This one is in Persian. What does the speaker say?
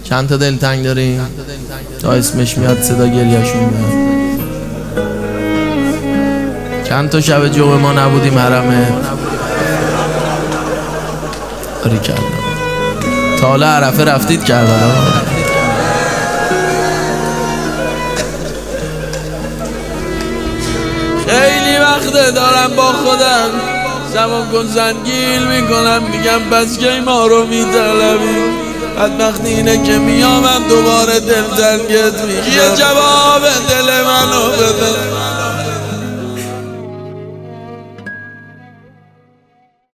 چند تا دلتنگ داریم تا اسمش میاد صدا گریهشون میاد. چند تا شب جمعه ما نبودیم حرمه آری کردم. تا حالا عرفه رفتید کربلا؟ خیلی وقته دارم با خودم زمان کن زنگیل میکنم، میگم بس که ما رو میطلبی. بدبختی اینه که میامم دوباره دل تنگت میشم. یه جواب دل منو بده،